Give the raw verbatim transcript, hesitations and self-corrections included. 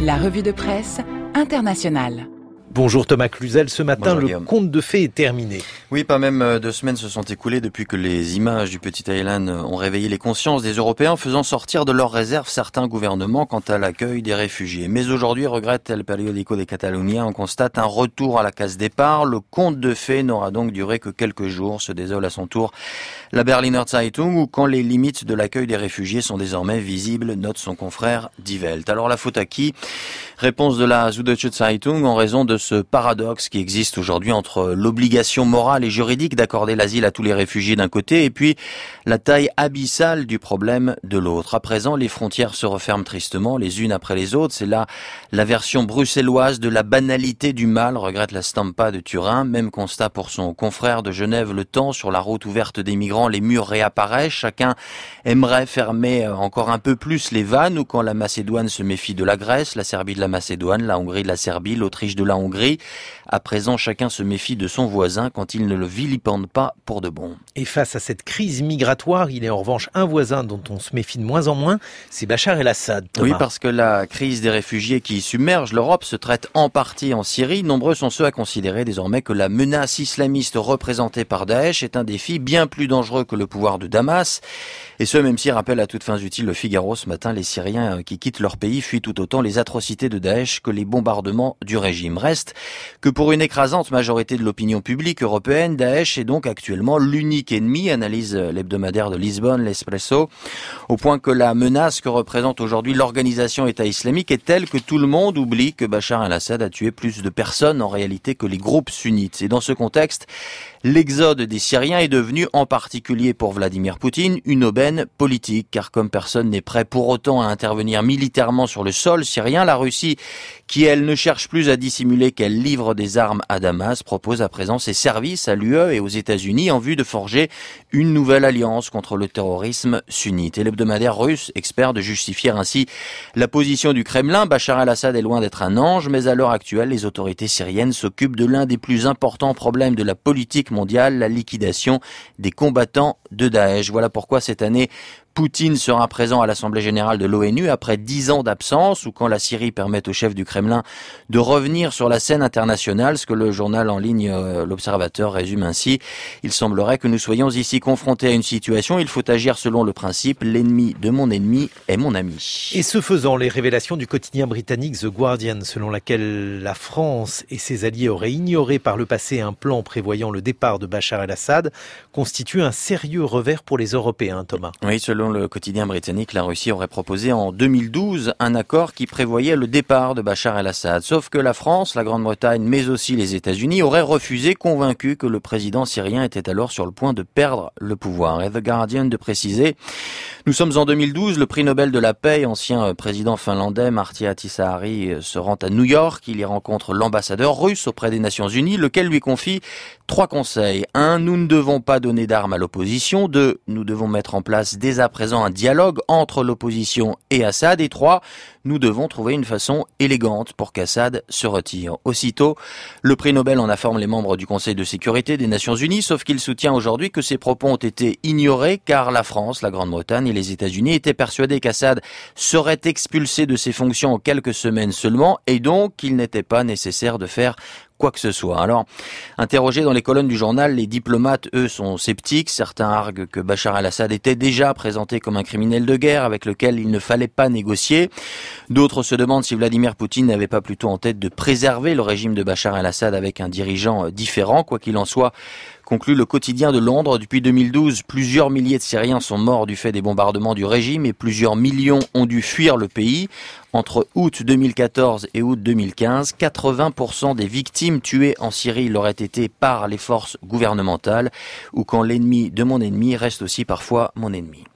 La revue de presse internationale. Bonjour Thomas Cluzel, ce matin Bonjour, le Guillaume. conte de fées est terminé. Oui, pas même deux semaines se sont écoulées depuis que les images du petit Aylan ont réveillé les consciences des Européens, faisant sortir de leurs réserves certains gouvernements quant à l'accueil des réfugiés. Mais aujourd'hui, regrette El Periódico de Catalunya, on constate un retour à la case départ. Le conte de fées n'aura donc duré que quelques jours, se désole à son tour la Berliner Zeitung, où quand les limites de l'accueil des réfugiés sont désormais visibles, note son confrère Die Welt. Alors la faute à qui ? Réponse de la Süddeutsche Zeitung en raison de ce paradoxe qui existe aujourd'hui entre l'obligation morale et juridique d'accorder l'asile à tous les réfugiés d'un côté et puis la taille abyssale du problème de l'autre. À présent, les frontières se referment tristement les unes après les autres. C'est là la version bruxelloise de la banalité du mal, regrette la Stampa de Turin. Même constat pour son confrère de Genève, Le Temps. Sur la route ouverte des migrants, les murs réapparaissent. Chacun aimerait fermer encore un peu plus les vannes, ou quand la Macédoine se méfie de la Grèce, la Serbie de la Macédoine, la Hongrie de la Serbie, l'Autriche de la Hongrie. À présent, chacun se méfie de son voisin quand il ne le vilipende pas pour de bon. Et face à cette crise migratoire, il est en revanche un voisin dont on se méfie de moins en moins, c'est Bachar el-Assad. Thomas. Oui, parce que la crise des réfugiés qui submerge l'Europe se traite en partie en Syrie. Nombreux sont ceux à considérer désormais que la menace islamiste représentée par Daesh est un défi bien plus dangereux que le pouvoir de Damas. Et ce, même si, rappelle à toutes fins utiles le Figaro ce matin, les Syriens qui quittent leur pays fuient tout autant les atrocités de Daesh que les bombardements du régime. Reste que pour une écrasante majorité de l'opinion publique européenne, Daesh est donc actuellement l'unique ennemi, analyse l'hebdomadaire de Lisbonne, l'Espresso, au point que la menace que représente aujourd'hui l'organisation État islamique est telle que tout le monde oublie que Bachar el-Assad a tué plus de personnes en réalité que les groupes sunnites. Et dans ce contexte, l'exode des Syriens est devenu, en particulier pour Vladimir Poutine, une aubaine politique, car comme personne n'est prêt pour autant à intervenir militairement sur le sol syrien, la Russie, qui elle ne cherche plus à dissimuler qu'elle livre des armes à Damas, propose à présent ses services à l'U E et aux États-Unis en vue de forger une nouvelle alliance contre le terrorisme sunnite. Et l'hebdomadaire russe espère de justifier ainsi la position du Kremlin. Bachar el-Assad est loin d'être un ange, mais à l'heure actuelle, les autorités syriennes s'occupent de l'un des plus importants problèmes de la politique mondiale, la liquidation des combattants de Daesh. Voilà pourquoi cette année, Poutine sera présent à l'Assemblée générale de l'ONU après dix ans d'absence, ou quand la Syrie permet au chef du Kremlin de revenir sur la scène internationale, ce que le journal en ligne euh, L'Observateur résume ainsi. Il semblerait que nous soyons ici confrontés à une situation, il faut agir selon le principe « l'ennemi de mon ennemi est mon ami ». Et ce faisant, les révélations du quotidien britannique The Guardian, selon laquelle la France et ses alliés auraient ignoré par le passé un plan prévoyant le départ de Bachar el-Assad, constituent un sérieux revers pour les Européens, Thomas. Oui, selon le quotidien britannique, la Russie aurait proposé en deux mille douze un accord qui prévoyait le départ de Bachar el-Assad. Sauf que la France, la Grande-Bretagne, mais aussi les États-Unis auraient refusé, convaincus que le président syrien était alors sur le point de perdre le pouvoir. Et The Guardian de préciser, nous sommes en deux mille douze, le prix Nobel de la paix, ancien président finlandais Martti Ahtisaari se rend à New York. Il y rencontre l'ambassadeur russe auprès des Nations Unies, lequel lui confie trois conseils. Un, nous ne devons pas donner d'armes à l'opposition. Deux, nous devons mettre en place dès à présent un dialogue entre l'opposition et Assad. Et trois, nous devons trouver une façon élégante pour qu'Assad se retire. Aussitôt, le prix Nobel en informe les membres du Conseil de sécurité des Nations Unies, sauf qu'il soutient aujourd'hui que ces propos ont été ignorés car la France, la Grande-Bretagne et les États-Unis étaient persuadés qu'Assad serait expulsé de ses fonctions en quelques semaines seulement et donc qu'il n'était pas nécessaire de faire quoi que ce soit. Alors, interrogés dans les colonnes du journal, les diplomates, eux, sont sceptiques. Certains arguent que Bachar el-Assad était déjà présenté comme un criminel de guerre avec lequel il ne fallait pas négocier. D'autres se demandent si Vladimir Poutine n'avait pas plutôt en tête de préserver le régime de Bachar el-Assad avec un dirigeant différent. Quoi qu'il en soit, conclut le quotidien de Londres, depuis deux mille douze, plusieurs milliers de Syriens sont morts du fait des bombardements du régime et plusieurs millions ont dû fuir le pays. Entre août deux mille quatorze et août deux mille quinze, quatre-vingts pour cent des victimes tuées en Syrie l'auraient été par les forces gouvernementales, ou quand l'ennemi de mon ennemi reste aussi parfois mon ennemi.